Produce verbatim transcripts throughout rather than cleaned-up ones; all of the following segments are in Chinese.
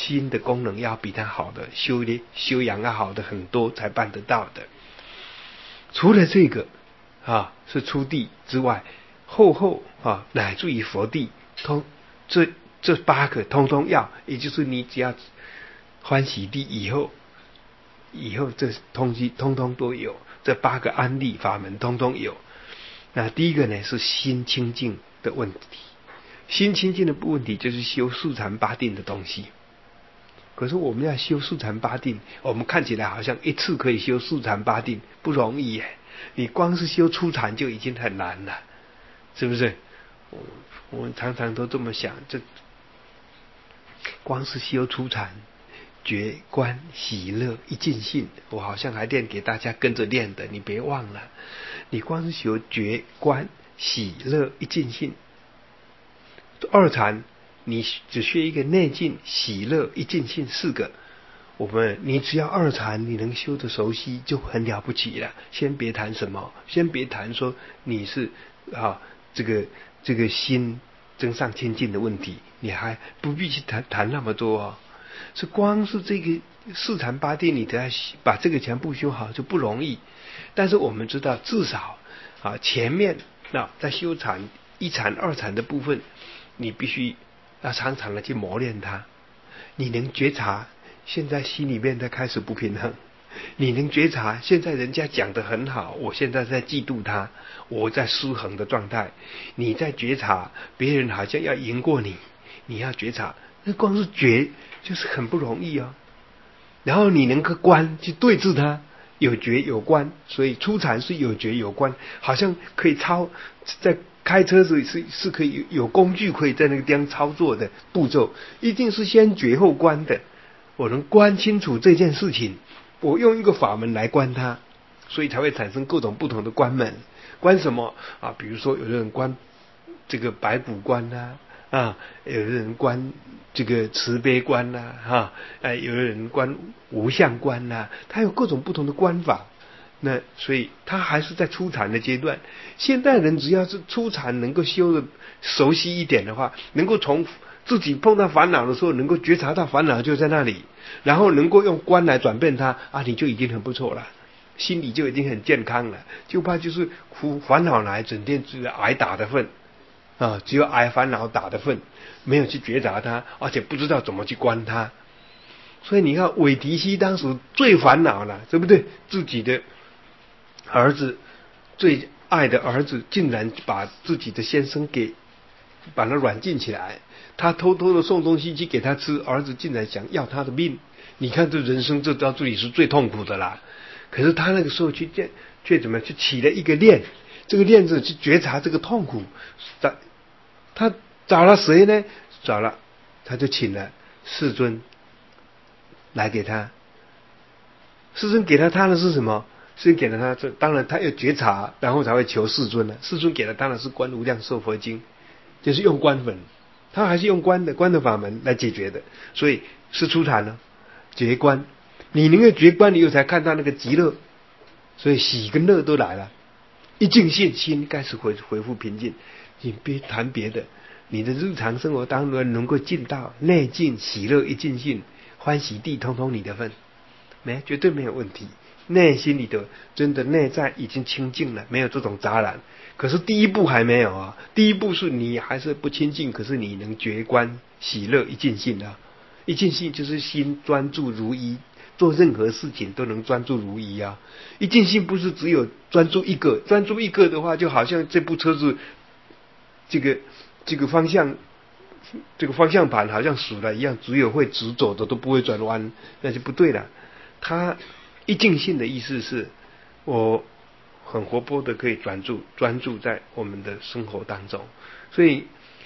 心的功能要比它好的修炼修养要好的很多才办得到的。除了这个啊是初地之外，后后啊乃至于佛地，通这这八个通通要，也就是你只要欢喜地以后，以后这通西通通都有，这八个安立法门通通有。那第一个呢是心清净的问题，心清净的问题就是修四禅八定的东西。可是我们要修四禅八定，我们看起来好像一次可以修四禅八定，不容易耶。你光是修初禅就已经很难了，是不是？我我们常常都这么想，这光是修初禅，觉观喜乐一尽性，我好像还练给大家跟着练的，你别忘了，你光是修觉观喜乐一尽性，二禅你只学一个内尽喜乐一尽性四个，我们你只要二禅你能修得熟悉就很了不起了。先别谈什么，先别谈说你是啊这个这个心增上清净的问题，你还不必去谈谈那么多哦。是光是这个四禅八定，你得要把这个全部修好就不容易。但是我们知道，至少啊前面那在修禅一禅二禅的部分，你必须要常常的去磨练它。你能觉察现在心里面在开始不平衡，你能觉察现在人家讲得很好，我现在在嫉妒他，我在失衡的状态。你在觉察别人好像要赢过你，你要觉察，那光是觉就是很不容易哦。然后你能够观去对治它，有觉有观，所以初禅是有觉有观，好像可以操在开车时是是可以有工具可以在那个地方操作的步骤，一定是先觉后观的。我能观清楚这件事情，我用一个法门来观它，所以才会产生各种不同的观门。观什么啊？比如说有的人观这个白骨观啊，啊，有的人观这个慈悲观呐，哈，哎，有的人观无相观呐，他有各种不同的观法。那所以他还是在初禅的阶段。现代人只要是初禅能够修的熟悉一点的话，能够从自己碰到烦恼的时候能够觉察到烦恼就在那里，然后能够用观来转变它啊，你就已经很不错了，心里就已经很健康了。就怕就是烦恼来整天只有挨打的份啊，只有挨烦恼打的份，没有去觉察它，而且不知道怎么去观它。所以你看韦提希当时最烦恼了，对不对？自己的儿子最爱的儿子竟然把自己的先生给把他软禁起来，他偷偷的送东西去给他吃，儿子竟然想要他的命。你看这人生这到这里是最痛苦的啦。可是他那个时候去见却怎么去起了一个念，这个念字去觉察这个痛苦，他他找了谁呢？找了他就请了世尊来给他。世尊给他他的是什么？世尊给了他，这当然他要觉察，然后才会求世尊了。世尊给了当然是观无量寿佛经，就是用观本，他还是用观的观的法门来解决的。所以是初禅了，觉观，你能够觉观，你又才看到那个极乐，所以喜跟乐都来了。一净性心开始回恢复平静，你别谈别的，你的日常生活当中能够进到内净喜乐一净性，欢喜地通通你的份。没，绝对没有问题。内心里的真的内在已经清净了，没有这种杂染。可是第一步还没有啊，第一步是你还是不清净，可是你能觉观喜乐一尽性啊。一尽性就是心专注如一，做任何事情都能专注如一啊。一尽性不是只有专注一个，专注一个的话，就好像这部车子这个这个方向。这个方向盘好像死了一样，只有会直走的都不会转弯，那就不对了。它一尽性的意思是，我很活泼的可以专注专注在我们的生活当中。所以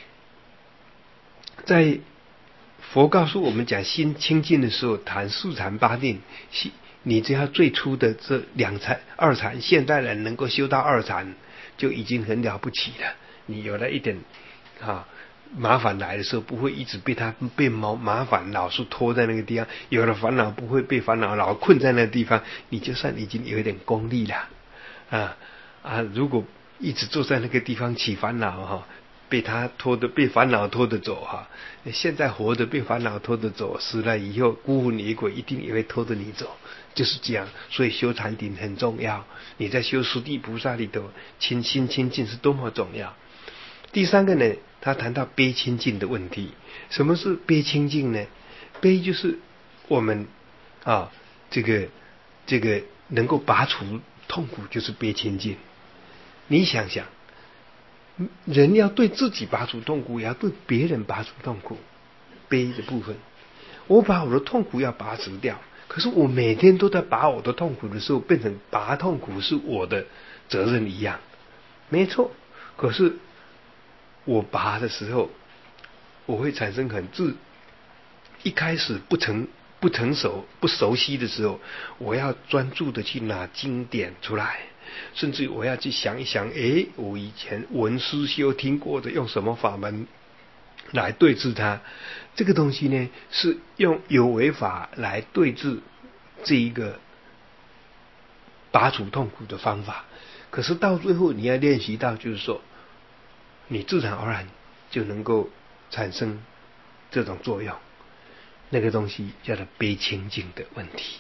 在佛告诉我们讲心清净的时候，谈四禅八定，你只要最初的这两禅二禅，现代人能够修到二禅就已经很了不起了。你有了一点啊麻烦来的时候，不会一直被他被麻麻烦老是拖在那个地方，有了烦恼不会被烦恼老困在那个地方，你就算已经有一点功力了啊啊！如果一直坐在那个地方起烦恼哈， 被他拖的被烦恼拖着走哈。现在活着被烦恼拖着走，死了以后孤魂野鬼一定也会拖着你走，就是这样。所以修禅定很重要，你在修十地菩萨里头清心清净是多么重要。第三个呢，他谈到悲清净的问题。什么是悲清净呢？悲就是我们啊，这个这个能够拔除痛苦，就是悲清净。你想想，人要对自己拔除痛苦，也要对别人拔除痛苦。悲的部分，我把我的痛苦要拔除掉，可是我每天都在拔我的痛苦的时候，变成拔痛苦是我的责任一样，没错。可是我拔的时候，我会产生很自，一开始不成不成熟不熟悉的时候，我要专注的去拿经典出来，甚至我要去想一想，诶，我以前闻思修听过的，用什么法门来对治它。这个东西呢，是用有为法来对治这一个拔除痛苦的方法。可是到最后你要练习到，就是说你自然而然就能够产生这种作用，那个东西叫做悲清净的问题。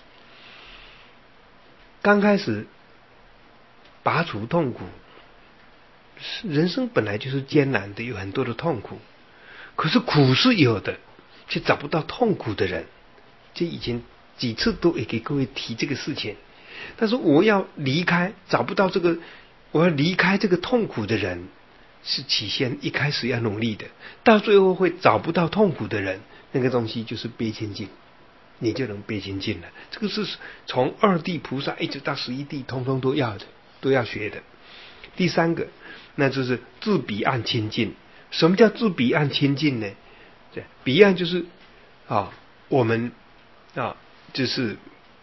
刚开始拔除痛苦，人生本来就是艰难的，有很多的痛苦，可是苦是有的，却找不到痛苦的人。这以前几次都也给各位提这个事情，但是我要离开，找不到这个，我要离开这个痛苦的人，是起先一开始要努力的，到最后会找不到痛苦的人，那个东西就是悲清净，你就能悲清净了。这个是从二地菩萨一直到十一地，通通都要的，都要学的。第三个，那就是自彼岸清净。什么叫自彼岸清净呢？彼岸就是啊，我们啊，就是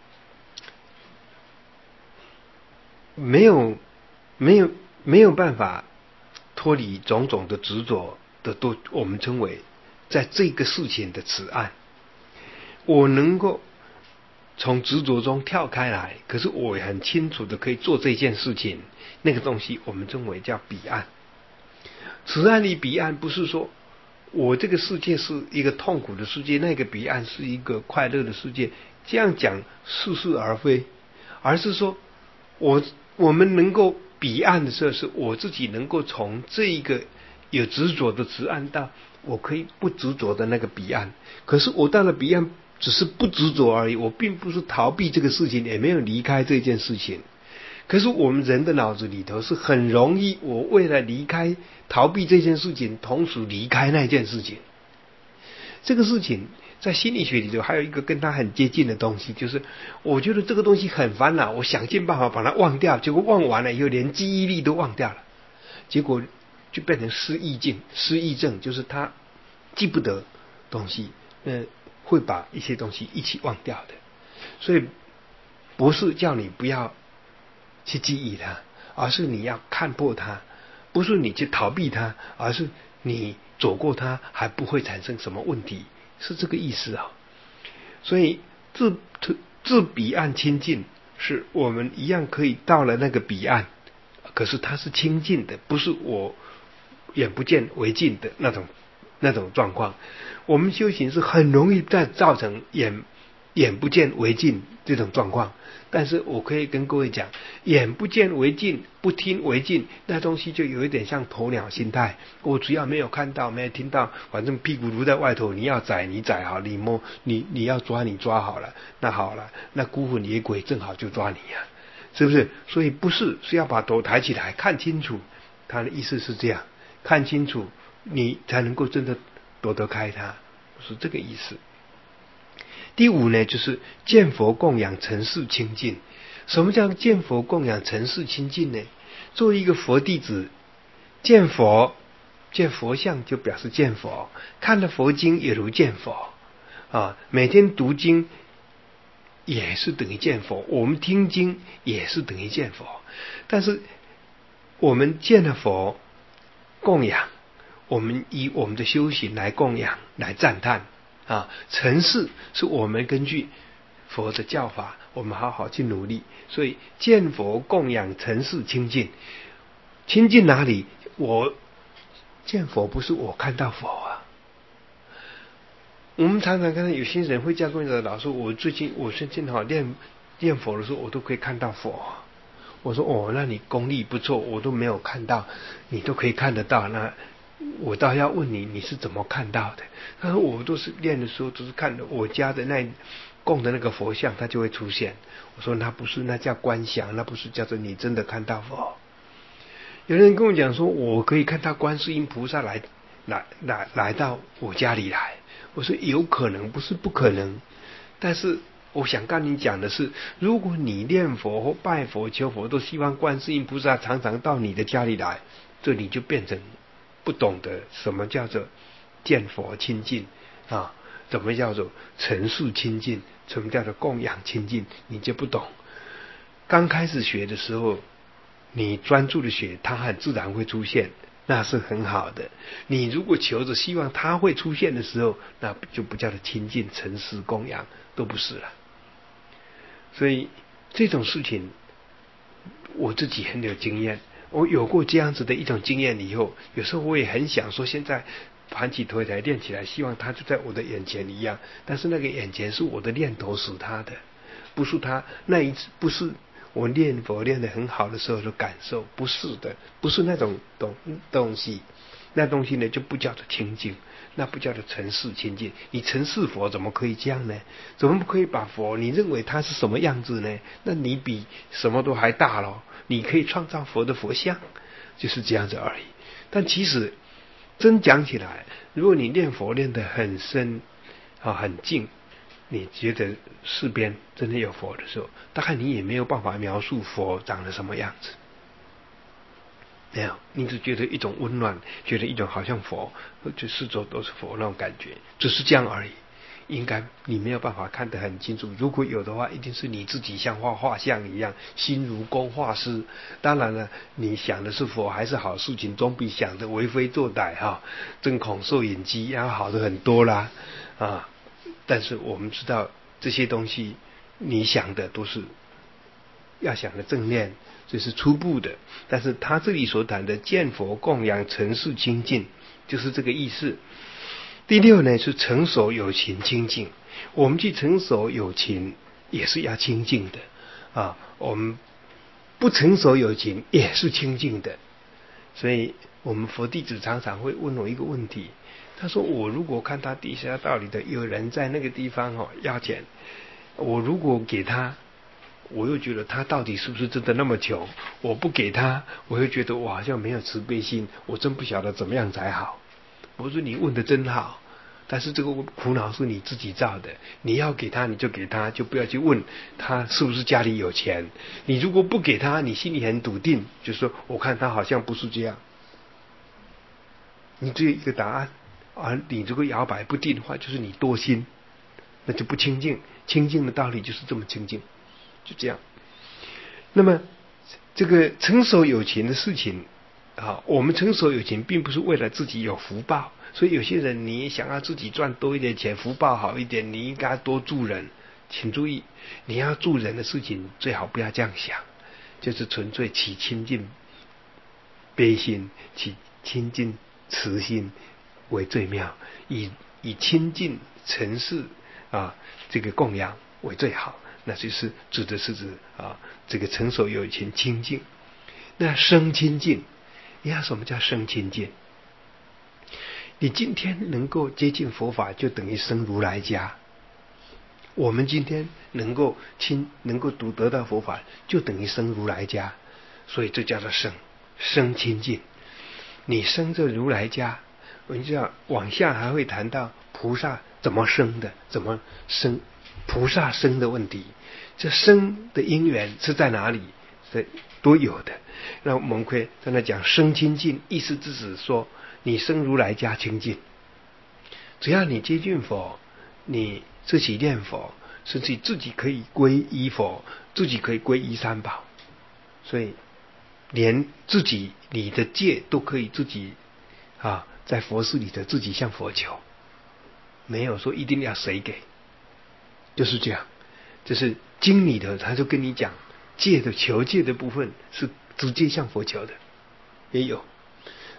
没有没有没有办法脱离种种的执着的，都我们称为在这个事情的此岸。我能够从执着中跳开来，可是我也很清楚的可以做这件事情，那个东西我们称为叫彼岸。此岸离彼岸不是说我这个世界是一个痛苦的世界，那个彼岸是一个快乐的世界，这样讲似是而非，而是说我我们能够彼岸的时候，是我自己能够从这一个有执着的此岸到我可以不执着的那个彼岸。可是我到了彼岸只是不执着而已，我并不是逃避这个事情，也没有离开这件事情。可是我们人的脑子里头是很容易，我为了离开逃避这件事情，同时离开那件事情。这个事情在心理学里头还有一个跟它很接近的东西，就是我觉得这个东西很烦恼，我想尽办法把它忘掉，结果忘完了以后连记忆力都忘掉了，结果就变成失忆症。失忆症就是他记不得东西，呃，会把一些东西一起忘掉的。所以不是叫你不要去记忆它，而是你要看破它，不是你去逃避它，而是你走过它还不会产生什么问题，是这个意思啊。所以自自彼岸清净，是我们一样可以到了那个彼岸，可是它是清净的，不是我眼不见为净的那种那种状况。我们修行是很容易再造成眼眼不见为净这种状况，但是我可以跟各位讲，眼不见为净，不听为净，那东西就有一点像鸵鸟心态。我只要没有看到，没有听到，反正屁股露在外头，你要宰你宰好，你摸你你要抓你抓好了，那好了，那孤魂野鬼正好就抓你呀、啊，是不是？所以不是是要把头抬起来看清楚，他的意思是这样，看清楚你才能够真的躲得开它，是这个意思。第五呢，就是见佛供养尘世清净。什么叫见佛供养尘世清净呢？作为一个佛弟子，见佛见佛像就表示见佛，看了佛经也如见佛啊，每天读经也是等于见佛，我们听经也是等于见佛。但是我们见了佛供养，我们以我们的修行来供养来赞叹啊，尘世是我们根据佛的教法，我们好好去努力。所以见佛供养尘世清净，清净哪里？我见佛不是我看到佛啊。我们常常看到有些人会这样跟着老师，我最近我最近哈念念佛的时候，我都可以看到佛。我说哦，那你功力不错，我都没有看到，你都可以看得到，那我倒要问你，你是怎么看到的？他说我都是练的时候，都是看的我家的那供的那个佛像，它就会出现。我说那不是，那叫观想，那不是叫做你真的看到佛。有人跟我讲说，我可以看到观世音菩萨来来来来到我家里来。我说有可能，不是不可能，但是我想跟你讲的是，如果你念佛或拜佛求佛都希望观世音菩萨常常到你的家里来，这你就变成不懂得什么叫做见佛亲近啊，怎么叫做陈述亲近，什么叫做供养亲近，你就不懂。刚开始学的时候，你专注的学，它很自然会出现，那是很好的。你如果求着希望它会出现的时候，那就不叫做亲近、诚实、供养，都不是了。所以这种事情，我自己很有经验。我有过这样子的一种经验以后，有时候我也很想说，现在盘起头来练起来，希望它就在我的眼前一样。但是那个眼前是我的念头使它的，不是它那一次，不是我念佛练得很好的时候的感受，不是的，不是那种东东西，那东西呢就不叫做清净，那不叫做尘世清净。你尘世佛怎么可以这样呢？怎么不可以把佛你认为它是什么样子呢？那你比什么都还大咯，你可以创造佛的佛像，就是这样子而已。但其实真讲起来，如果你念佛念得很深啊很静，你觉得世边真的有佛的时候，大概你也没有办法描述佛长得什么样子。没有，你只觉得一种温暖，觉得一种好像佛，就四周都是佛那种感觉，只是这样而已。应该你没有办法看得很清楚，如果有的话，一定是你自己像画画像一样，心如工画师。当然了，你想的是佛还是好事情，总比想的为非作歹哈、针孔摄影机要好的很多啦啊。但是我们知道这些东西，你想的都是要想的正念，这是初步的。但是他这里所谈的见佛供养尘世清净，就是这个意思。第六呢是成熟有情清净，我们去成熟有情也是要清净的啊，我们不成熟有情也是清净的。所以我们佛弟子常常会问我一个问题，他说我如果看他地下道里的有人在那个地方哦要钱，我如果给他，我又觉得他到底是不是真的那么穷，我不给他，我又觉得我好像没有慈悲心，我真不晓得怎么样才好。我说你问的真好，但是这个苦恼是你自己造的，你要给他你就给他，就不要去问他是不是家里有钱。你如果不给他，你心里很笃定，就说我看他好像不是这样，你只有一个答案。而你如果摇摆不定的话，就是你多心，那就不清净。清净的道理就是这么清净，就这样。那么这个成熟有情的事情啊，我们成熟有情并不是为了自己有福报，所以有些人你想要自己赚多一点钱，福报好一点，你应该多助人。请注意，你要助人的事情最好不要这样想，就是纯粹起亲近悲心，起亲近慈心为最妙，以以亲近尘世啊这个供养为最好。那就是指的是指啊这个成熟有情清净。那生清净，你看什么叫生清净？你今天能够接近佛法，就等于生如来家。我们今天能够亲，能够读得到佛法，就等于生如来家。所以这叫做生生清净。你生这如来家，我们知道往下还会谈到菩萨怎么生的，怎么生菩萨生的问题。这生的因缘是在哪里？是都有的。那我们可以在那讲生清净，意思之指说你生如来家清净。只要你接近佛，你自己念佛，甚至自己可以皈依佛，自己可以皈依三宝，所以连自己你的戒都可以自己啊，在佛寺里的自己向佛求，没有说一定要谁给，就是这样。就是经里的他就跟你讲，戒的求戒的部分是直接向佛求的，也有。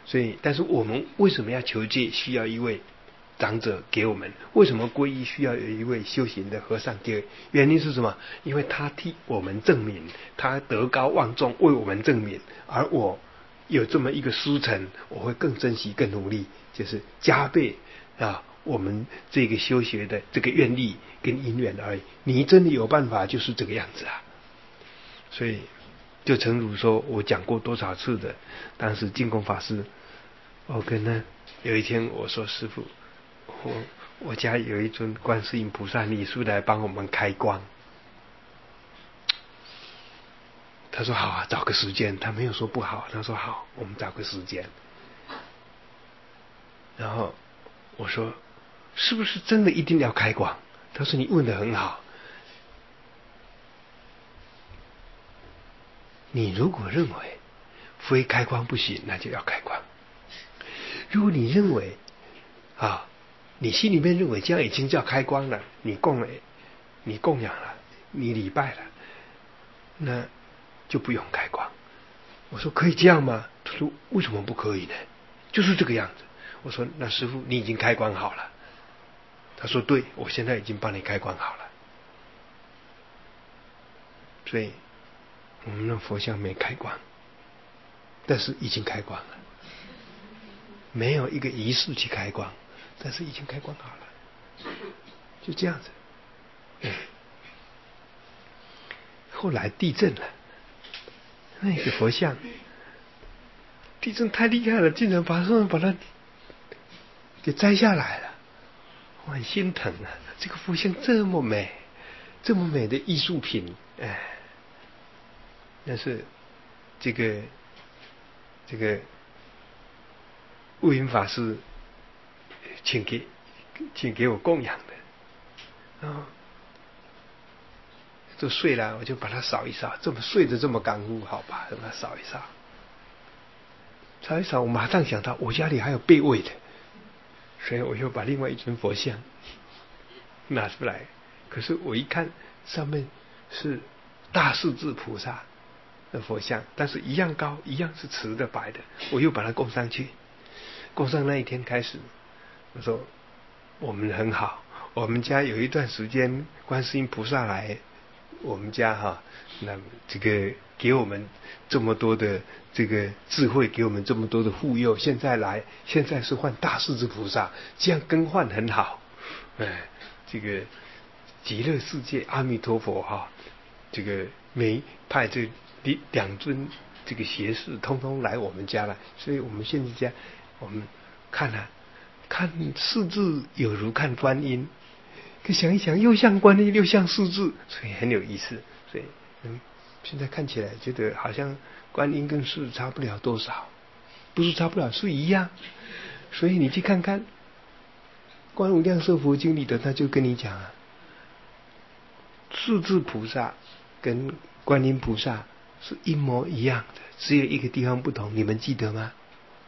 所以，但是我们为什么要求戒？需要一位长者给我们。为什么皈依需要有一位修行的和尚给？原因是什么？因为他替我们证明，他德高望重，为我们证明。而我有这么一个师承，我会更珍惜、更努力，就是加倍啊，我们这个修学的这个愿力跟因缘而已。你真的有办法，就是这个样子啊。所以，就诚如说我讲过多少次的，当时净空法师，我跟他有一天我说：“师父，我我家有一尊观世音菩萨，你是不是来帮我们开光？”他说：“好啊，找个时间。”他没有说不好，他说：“好，我们找个时间。”然后我说：“是不是真的一定要开光？”他说：“你问得很好。你如果认为非开光不行，那就要开光。如果你认为啊，你心里面认为这样已经叫开光了，你供了，你供养了，你礼拜了，那就不用开光。”我说：“可以这样吗？”他说：“为什么不可以呢？就是这个样子。”我说：“那师父，你已经开光好了？”他说：“对，我现在已经帮你开光好了。”所以我们的佛像没开光，但是已经开光了。没有一个仪式去开光，但是已经开光好了，就这样子。嗯、后来地震了，那个佛像地震太厉害了，竟然把上把它给摘下来了，我很心疼啊！这个佛像这么美，这么美的艺术品，哎，那是这个这个悟云法师请给请给我供养的啊。哦，就碎了，我就把它扫一扫，这么碎的这么干枯，好吧，把它扫一扫，扫一扫，我马上想到我家里还有备位的，所以我又把另外一尊佛像拿出来。可是我一看，上面是大势至菩萨的佛像，但是一样高，一样是瓷的白的，我又把它供上去。供上那一天开始，我说我们很好，我们家有一段时间观世音菩萨来我们家哈，那这个给我们这么多的这个智慧，给我们这么多的护佑，现在来现在是换大势至菩萨，这样更换很好。哎，这个极乐世界阿弥陀佛哈，这个每派这两尊这个邪士通通来我们家了，所以我们现在家我们看啊看四字有如看观音。可想一想，又像观音又像四字，所以很有意思。所以嗯，现在看起来觉得好像观音跟四差不了多少，不是差不了，是一样。所以你去看看《观无量寿佛经》里的，他就跟你讲啊，四字菩萨跟观音菩萨是一模一样的，只有一个地方不同，你们记得吗？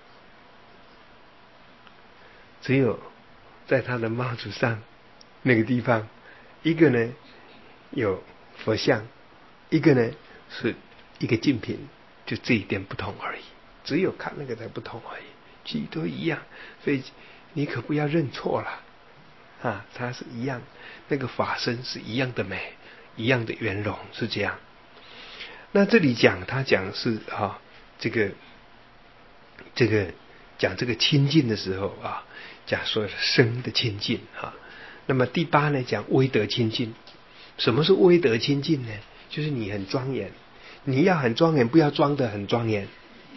只有在他的帽子上那个地方，一个呢有佛像，一个呢是一个净瓶，就这一点不同而已，只有看那个才不同而已，其余都一样。所以你可不要认错了啊，它是一样，那个法身是一样的美，一样的圆融，是这样。那这里讲他讲是啊，这个这个讲这个清净的时候啊，讲说生的清净啊。那么第八呢，讲威德清净。什么是威德清净呢？就是你很庄严，你要很庄严，不要装得很庄严。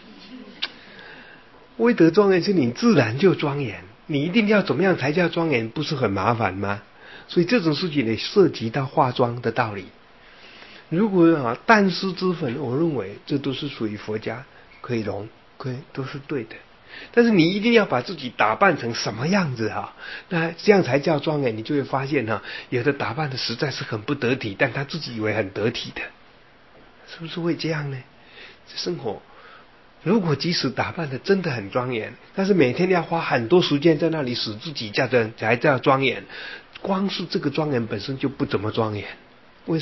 威德庄严是你自然就庄严，你一定要怎么样才叫庄严？不是很麻烦吗？所以这种事情也涉及到化妆的道理。如果啊淡湿之粉，我认为这都是属于佛家可以容，可以都是对的。但是你一定要把自己打扮成什么样子啊？那这样才叫庄严。你就会发现哈、啊，有的打扮的实在是很不得体，但他自己以为很得体的，是不是会这样呢？生活如果即使打扮的真的很庄严，但是每天要花很多时间在那里使自己叫的才叫庄严，光是这个庄严本身就不怎么庄严。为什么？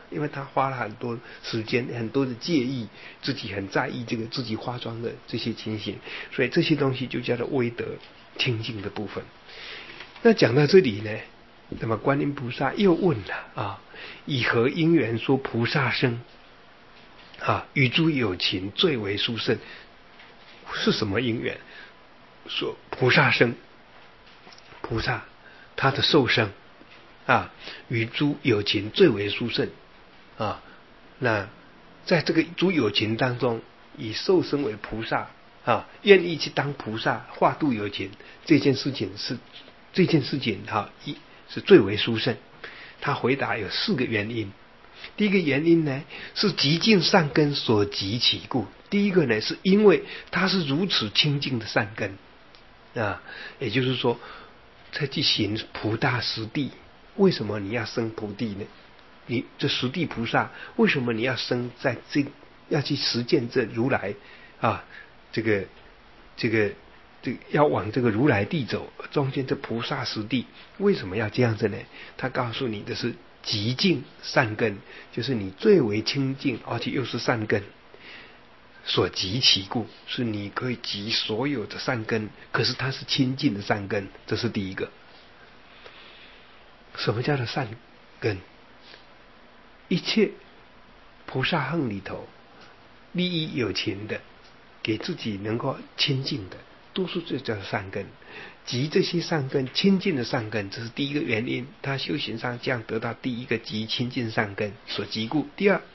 因为他花了很多时间，很多的介意，自己很在意这个自己化妆的这些情形，所以这些东西就叫做威德清净的部分。那讲到这里呢，那么观音菩萨又问了啊，以何因缘说菩萨生啊？与诸有情最为殊胜，是什么因缘说菩萨生？菩萨他的受生啊，与诸有情最为殊胜啊。那在这个诸有情当中，以受生为菩萨啊，愿意去当菩萨化度有情，这件事情是这件事情哈、啊，一是最为殊胜。他回答有四个原因。第一个原因呢，是极尽善根所及其故。第一个呢，是因为他是如此清净的善根啊，也就是说，在去行菩萨实地。为什么你要生菩提呢？你这实地菩萨，为什么你要生在这要去实践这如来啊？这个这个这个要往这个如来地走，中间这菩萨实地，为什么要这样子呢？他告诉你的是极净善根，就是你最为清净，而且又是善根所集其故，是你可以集所有的善根，可是它是清净的善根，这是第一个。什么叫做善根？一切菩萨行里头，利益有情的，给自己能够清净的，都是这叫善根。集这些善根，清净的善根，这是第一个原因。他修行上这样得到第一个集清净善根所集故。第二，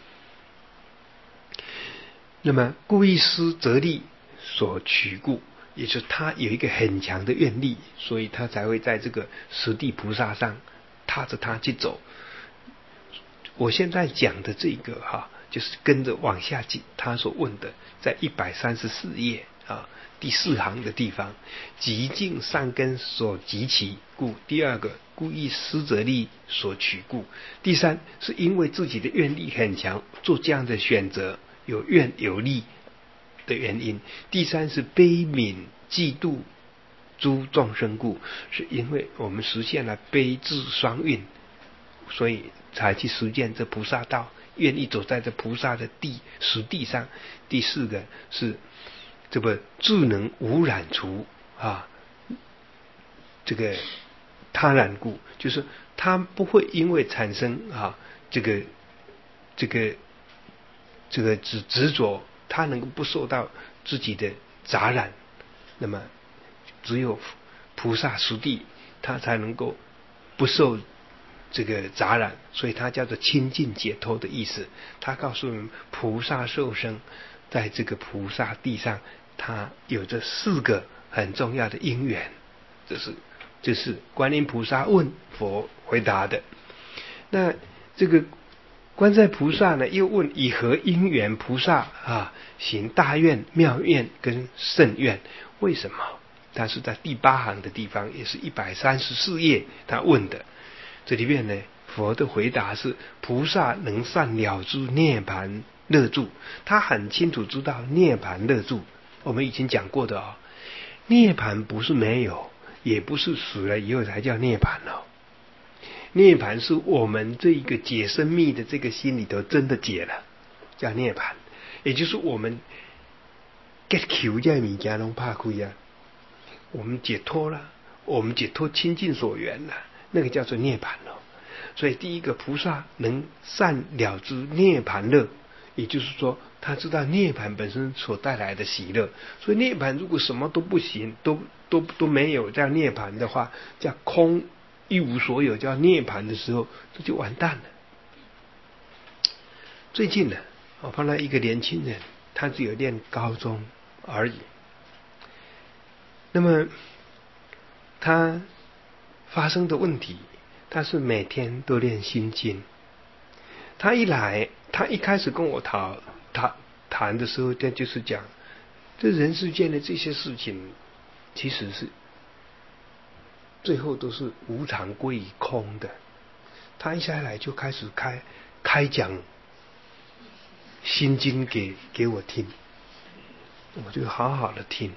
那么故意施则力所取故，也就是他有一个很强的愿力，所以他才会在这个实地菩萨上踏着他去走。我现在讲的这个哈、啊，就是跟着往下记他所问的，在一百三十四页啊第四行的地方，极尽善根所集其故。第二个，故意施则力所取故。第三，是因为自己的愿力很强，做这样的选择，有愿有力的原因。第三是悲悯嫉妒诸众生故，是因为我们实现了悲智双运，所以才去实践这菩萨道，愿意走在这菩萨的地实地上。第四个是这个智能无染除啊，这个他染故，就是他不会因为产生啊这个这个这个执执着，他能够不受到自己的杂染。那么只有菩萨实地，他才能够不受这个杂染，所以它叫做清净解脱的意思。他告诉我们，菩萨受生在这个菩萨地上，他有这四个很重要的因缘。这是这是观音菩萨问佛回答的。那这个观世菩萨呢，又问以何因缘菩萨啊行大愿、妙愿跟胜愿？为什么？他是在第八行的地方，也是一百三十四页，他问的。这里面呢，佛的回答是：菩萨能善了知涅盘乐住，他很清楚知道涅盘乐住。我们已经讲过的哦，涅盘不是没有，也不是死了以后才叫涅盘哦。涅盘是我们这一个解生密的这个心里头真的解了，叫涅盘，也就是我们 get 求这物件拢拍开啊，我们解脱了，我们解脱清净所缘了，那个叫做涅盘了。所以第一个，菩萨能善了知涅盘乐，也就是说他知道涅盘本身所带来的喜乐。所以涅盘如果什么都不行，都都都没有叫涅盘的话，叫空一无所有，叫涅盘的时候，这就完蛋了。最近呢，我碰到一个年轻人，他只有念高中而已。那么他发生的问题，他是每天都练心经。他一来，他一开始跟我谈谈谈的时候，他就是讲，这人世间的这些事情，其实是最后都是无常归于空的。他一下来就开始开开讲心经给给我听，我就好好的听。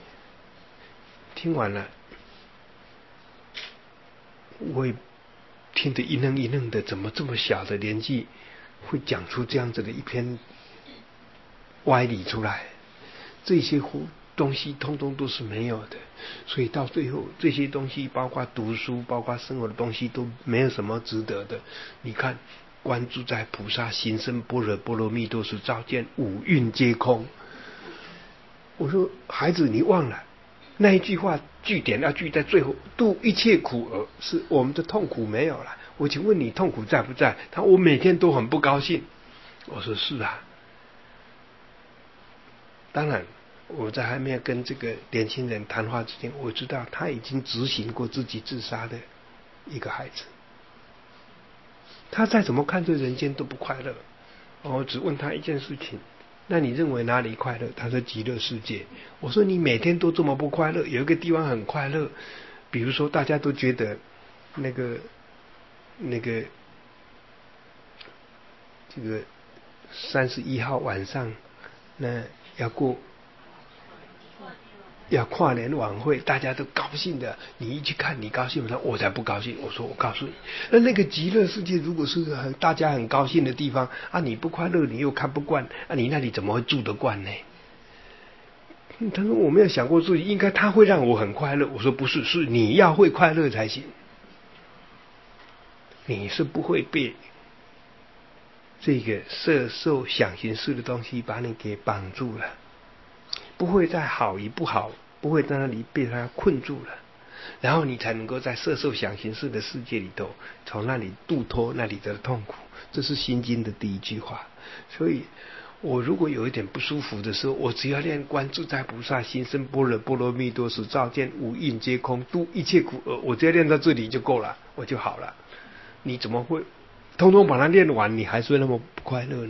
听完了，我也听得一愣一愣的，怎么这么小的年纪会讲出这样子的一篇歪理出来？这些东西通通都是没有的，所以到最后这些东西包括读书包括生活的东西都没有什么值得的。你看观自在菩萨行深般若波罗蜜多时，照见五蕴皆空。我说孩子，你忘了那一句话句点要句在最后，度一切苦厄，是我们的痛苦没有了。我请问你痛苦在不在？他我每天都很不高兴。我说是啊。当然我在还没有跟这个年轻人谈话之前，我知道他已经执行过自己自杀的一个孩子。他再怎么看这人间都不快乐。我只问他一件事情，那你认为哪里快乐？他说极乐世界。我说你每天都这么不快乐，有一个地方很快乐，比如说大家都觉得那个那个这个三十一号晚上那要过要跨年晚会，大家都高兴的，你一去看你高兴吗？我才不高兴。我说我告诉你，那那个极乐世界如果是很大家很高兴的地方啊，你不快乐你又看不惯啊，你那里怎么会住得惯呢？他说我没有想过自己应该他会让我很快乐。我说不是，是你要会快乐才行。你是不会被这个色受想行识的东西把你给绑住了，不会再好与不好，不会在那里被它困住了，然后你才能够在色受想行识的世界里头，从那里度脱那里的痛苦。这是心经的第一句话。所以我如果有一点不舒服的时候，我只要念观自在菩萨行深般若波罗蜜多时，照见五蕴皆空，度一切苦厄，我只要念到这里就够了，我就好了。你怎么会通通把它念完，你还是那么不快乐呢？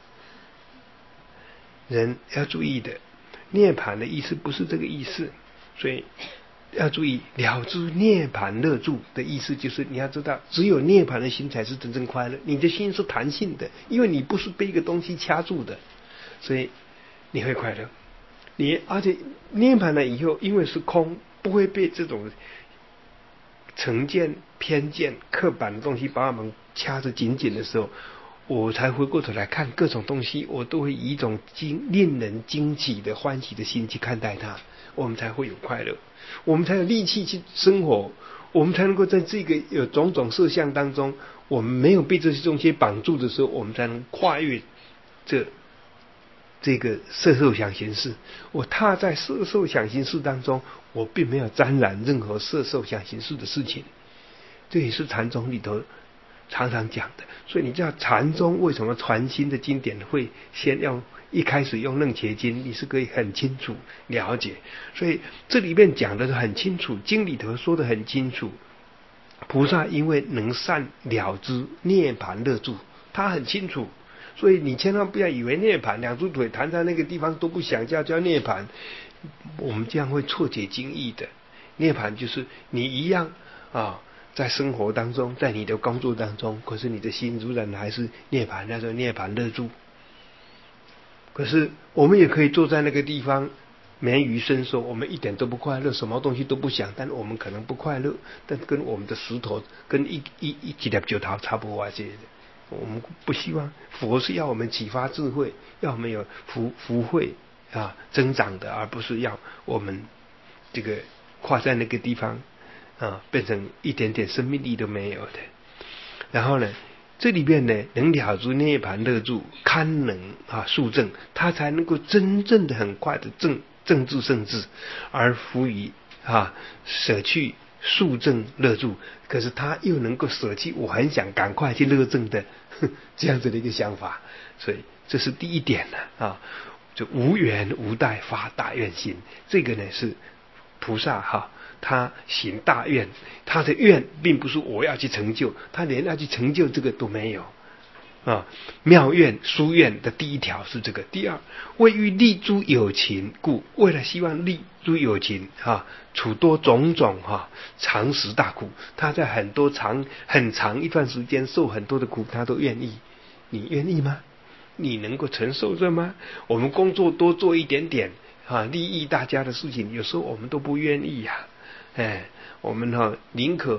人要注意的，涅槃的意思不是这个意思，所以要注意了知涅槃乐住的意思，就是你要知道只有涅槃的心才是真正快乐。你的心是弹性的，因为你不是被一个东西掐住的，所以你会快乐。你而且涅槃了以后，因为是空，不会被这种成见偏见刻板的东西把我们掐着紧紧的时候，我才回过头来看各种东西，我都会以一种惊令人惊奇的欢喜的心去看待它，我们才会有快乐，我们才有力气去生活，我们才能够在这个有种种色相当中，我们没有被这些东西绑住的时候，我们才能跨越这这个色受想行识。我踏在色受想行识当中，我并没有沾染任何色受想行识的事情。这也是禅宗里头常常讲的。所以你知道禅宗为什么传心的经典会先用一开始用楞伽经，你是可以很清楚了解。所以这里面讲的很清楚，经里头说的很清楚，菩萨因为能善了知涅槃乐住，他很清楚。所以你千万不要以为涅槃两只腿弹在那个地方都不想叫叫涅槃，我们这样会错解经义的。涅槃就是你一样啊，在生活当中，在你的工作当中，可是你的心仍然还是涅槃，那叫涅槃乐住。可是我们也可以坐在那个地方绵鱼伸手，我们一点都不快乐，什么东西都不想，但我们可能不快乐，但跟我们的石头跟一一一几粒石头差不多啊这些的。我们不希望，佛是要我们启发智慧，要我们有福福慧啊增长的，而不是要我们这个跨在那个地方啊变成一点点生命力都没有的。然后呢，这里边呢能了知涅槃乐住，堪能啊速证，他才能够真正的很快的证证至圣智，而服于啊舍去速证乐住。可是他又能够舍弃我很想赶快去乐证的这样子的一个想法。所以这是第一点呢啊，就无缘无待发大愿心。这个呢是菩萨哈，他行大愿，他的愿并不是我要去成就，他连要去成就这个都没有啊。妙愿殊愿的第一条是这个。第二，为欲利诸有情故，为了希望利诸有情啊，处多种种哈长时大苦，他在很多长很长一段时间受很多的苦，他都愿意。你愿意吗？你能够承受这吗？我们工作多做一点点啊，利益大家的事情，有时候我们都不愿意呀、啊。哎，我们哈、啊、宁可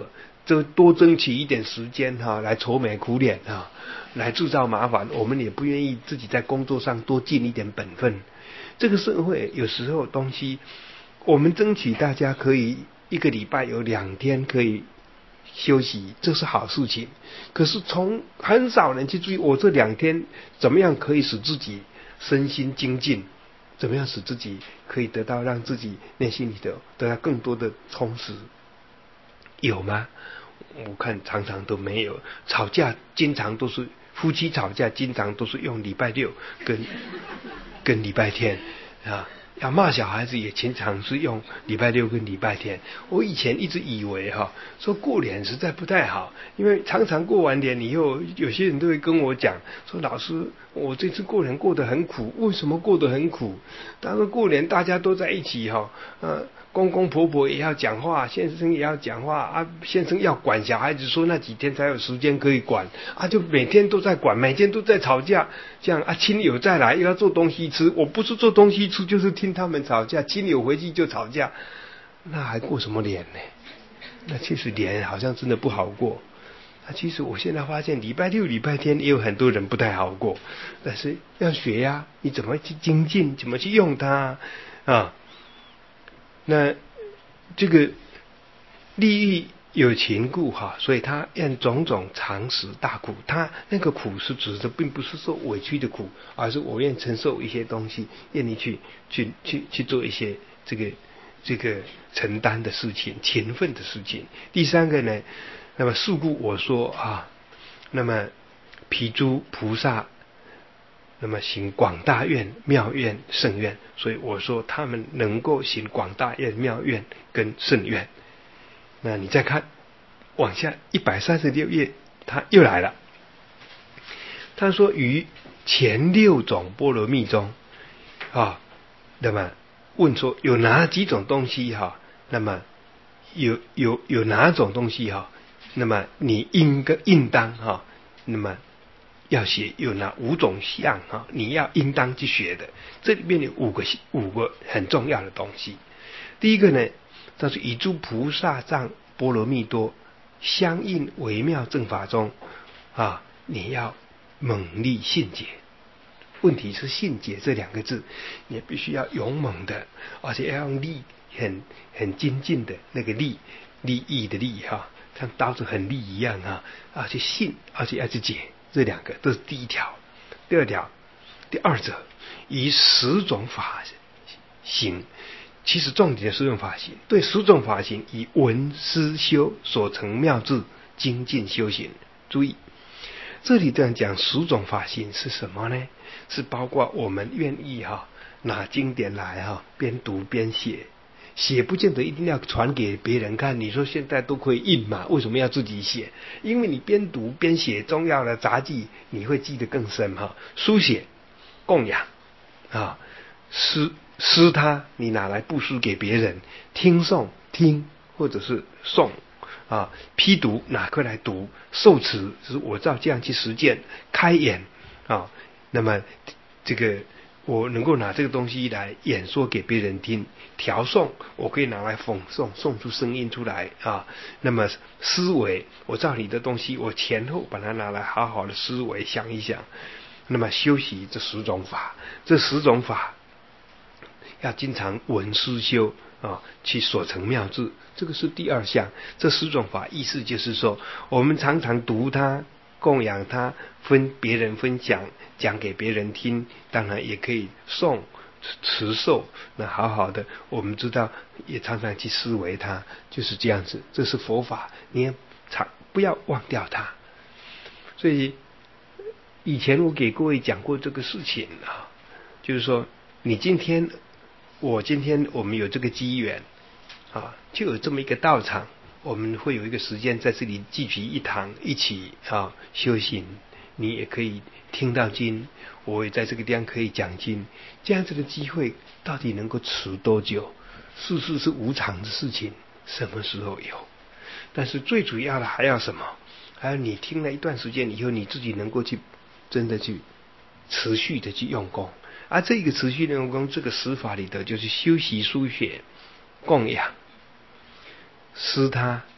就多争取一点时间哈，来愁眉苦脸哈，来制造麻烦。我们也不愿意自己在工作上多尽一点本分。这个社会有时候东西，我们争取大家可以一个礼拜有两天可以休息，这是好事情。可是从很少人去注意，我这两天怎么样可以使自己身心精进，怎么样使自己可以得到让自己内心里的得到更多的充实，有吗？我看常常都没有。吵架经常都是夫妻吵架，经常都是用礼拜六跟跟礼拜天啊。要骂小孩子也经常是用礼拜六跟礼拜天。我以前一直以为哈，说过年实在不太好，因为常常过完年以后，有些人都会跟我讲说，老师，我这次过年过得很苦。为什么过得很苦？他说过年大家都在一起哈，呃，公公婆婆也要讲话，先生也要讲话啊，先生要管小孩子，说那几天才有时间可以管啊，就每天都在管，每天都在吵架，这样啊，亲友再来又要做东西吃，我不是做东西吃，就是听他们吵架，亲友回去就吵架，那还过什么年呢？那其实年好像真的不好过。那其实我现在发现，礼拜六、礼拜天也有很多人不太好过，但是要学呀、啊，你怎么去精进，怎么去用它啊？那这个利益有情故哈，所以他愿种种常识大苦。他那个苦是指的，并不是受委屈的苦，而是我愿承受一些东西，愿意去去去去做一些这个这个承担的事情、勤奋的事情。第三个呢，那么是故我说啊，那么毗诸菩萨。那么行广大愿、妙愿、胜愿，所以我说他们能够行广大愿、妙愿跟胜愿。那你再看往下一百三十六页，他又来了。他说于前六种波罗蜜中啊，那么问说有哪几种东西哈？那么有有有哪种东西哈？那么你应该应当哈？那么要学有哪五种相哈？你要应当去学的。这里面有五个五个很重要的东西。第一个呢，这是以诸菩萨藏波罗蜜多相应微妙正法中啊，你要猛力信解。问题是信解这两个字，你必须要勇猛的，而且要用力很很精进的那个力，利益的利哈，像刀子很利一样啊，而且信，而且要去解。这两个都是第一条。第二条，第二者以十种法行，其实重点的十种法行，对十种法行以闻思修所成妙智精进修行。注意，这里这样讲十种法行是什么呢？是包括我们愿意哈拿经典来哈边读边写。写不见得一定要传给别人看，你说现在都可以印嘛，为什么要自己写？因为你边读边写重要的杂记，你会记得更深哈。书写、供养啊，诗诗他你拿来布施给别人，听诵听或者是诵啊，批读拿过来读，受持就是我照这样去实践，开演啊，那么这个。我能够拿这个东西来演说给别人听，调诵我可以拿来讽诵，诵出声音出来啊。那么思维，我照你的东西，我前后把它拿来好好的思维想一想。那么修习这十种法，这十种法要经常闻思修啊，去所成妙智，这个是第二项。这十种法意思就是说，我们常常读它。供养他，分别人分享，讲给别人听，当然也可以诵持受。那好好的，我们知道也常常去思维它，就是这样子。这是佛法，你也常不要忘掉它。所以以前我给各位讲过这个事情啊，就是说你今天，我今天我们有这个机缘啊，就有这么一个道场。我们会有一个时间在这里聚集一堂，一起啊修行。你也可以听到经，我也在这个地方可以讲经。这样子的机会到底能够持多久？世事是无常的事情，什么时候有？但是最主要的还要什么？还有你听了一段时间以后，你自己能够去真的去持续的去用功。而这个持续的用功，这个十法里头就是修习书写、供养。施他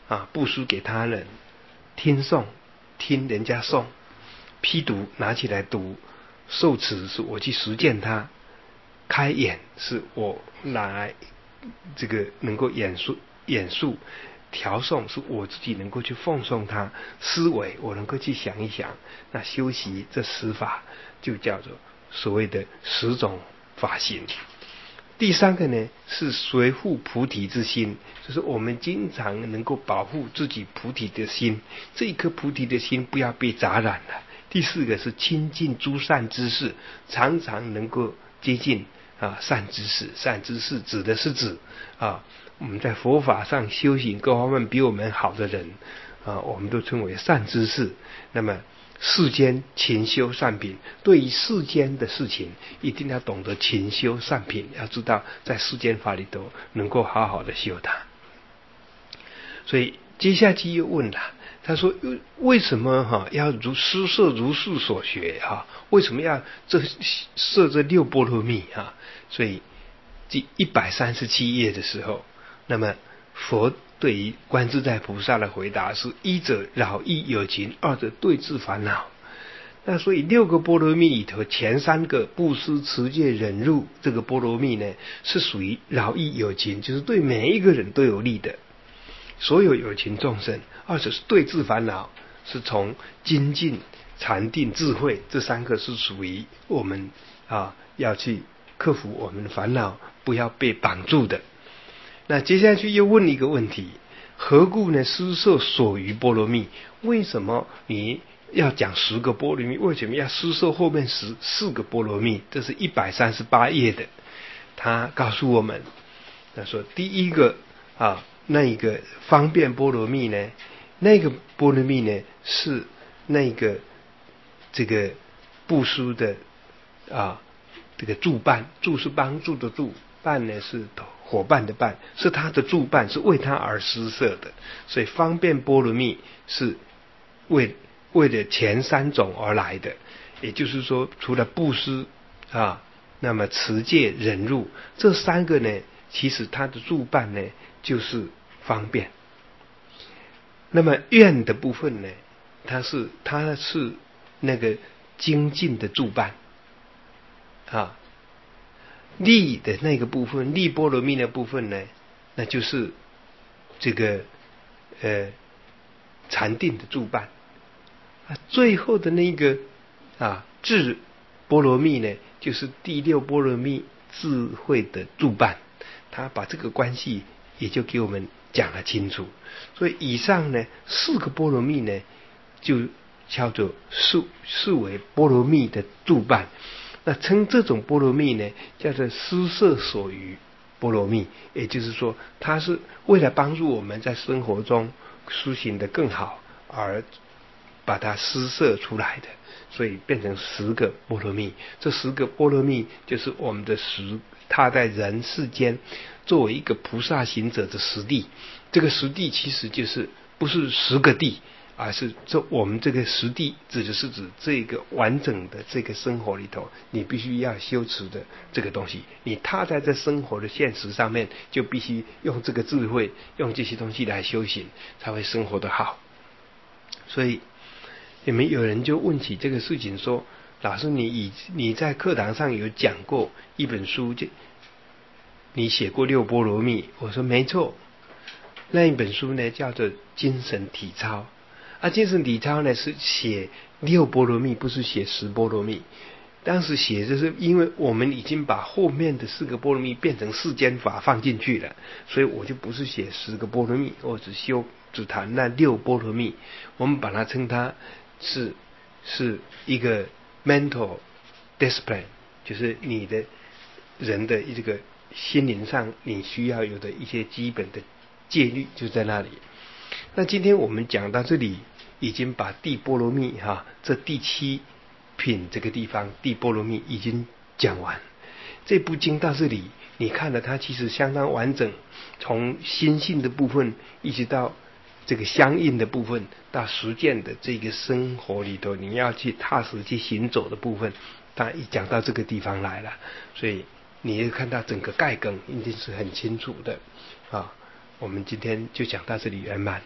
啊，布施给他人，听诵听人家诵，批读拿起来读，受持是我去实践它，开演是我拿来这个能够演述演述，调诵是我自己能够去奉送它，思维我能够去想一想。那修习这十法就叫做所谓的十种法行。第三个呢是随护菩提之心，就是我们经常能够保护自己菩提的心，这一颗菩提的心不要被杂染了。第四个是亲近诸善知识，常常能够接近啊善知识。善知识指的是指啊我们在佛法上修行各方面比我们好的人啊，我们都称为善知识。那么世间勤修善品，对于世间的事情一定要懂得勤修善品，要知道在世间法里头能够好好的修它。所以接下去又问了，他说为什么哈要如施设如是所学哈？为什么要这设这六波罗蜜哈？所以第一百三十七页的时候，那么佛对于观自在菩萨的回答是：一者扰益有情，二者对治烦恼。那所以六个波罗蜜里头，前三个布施、持戒、忍辱这个波罗蜜呢，是属于扰益有情，就是对每一个人都有利的，所有有情众生。二者是对治烦恼，是从精进、禅定、智慧这三个是属于我们啊要去克服我们的烦恼，不要被绑住的。那接下去又问一个问题：何故呢？施设所余波罗蜜？为什么你要讲十个波罗蜜？为什么要施设后面十四个波罗蜜？这是一百三十八页的，他告诉我们，他说第一个啊，那一个方便波罗蜜呢，那个波罗蜜呢是那个这个布施的啊，这个助伴，助是帮助的助，伴呢是伙伴的伴，是他的助伴，是为他而施设的。所以方便波罗蜜是为为了前三种而来的，也就是说，除了布施啊，那么持戒、忍辱这三个呢，其实他的助伴呢就是方便。那么愿的部分呢，它是它是那个精进的助伴啊。利的那个部分，利波罗蜜的部分呢，那就是这个呃禅定的助伴啊。最后的那个啊智波罗蜜呢，就是第六波罗蜜智慧的助伴。他把这个关系也就给我们讲了清楚。所以以上呢四个波罗蜜呢，就叫做视视为波罗蜜的助伴。那称这种波罗蜜呢，叫做施设所余波罗蜜，也就是说，它是为了帮助我们在生活中修行的更好而把它施设出来的，所以变成十个波罗蜜。这十个波罗蜜就是我们的实，他在人世间作为一个菩萨行者的实地。这个实地其实就是不是十个地，而是这我们这个实地指的是指这个完整的这个生活里头，你必须要修持的这个东西。你踏在这生活的现实上面，就必须用这个智慧，用这些东西来修行，才会生活得好。所以你们有人就问起这个事情说，老师你以你在课堂上有讲过一本书，就你写过六波罗蜜。我说没错，那一本书呢叫做精神体操啊。精神体操呢是写六波罗蜜，不是写十波罗蜜。当时写就是因为我们已经把后面的四个波罗蜜变成世间法放进去了，所以我就不是写十个波罗蜜，我只修只谈那六波罗蜜。我们把它称它是是一个 mental discipline， 就是你的人的这个心灵上你需要有的一些基本的戒律就在那里。那今天我们讲到这里，已经把地波罗蜜哈这第七品这个地方地波罗蜜已经讲完。这部经到这里，你看了它其实相当完整，从心性的部分一直到这个相应的部分，到实践的这个生活里头，你要去踏实去行走的部分，它一讲到这个地方来了，所以你也看到整个概梗一定是很清楚的啊。我们今天就讲到这里圆满。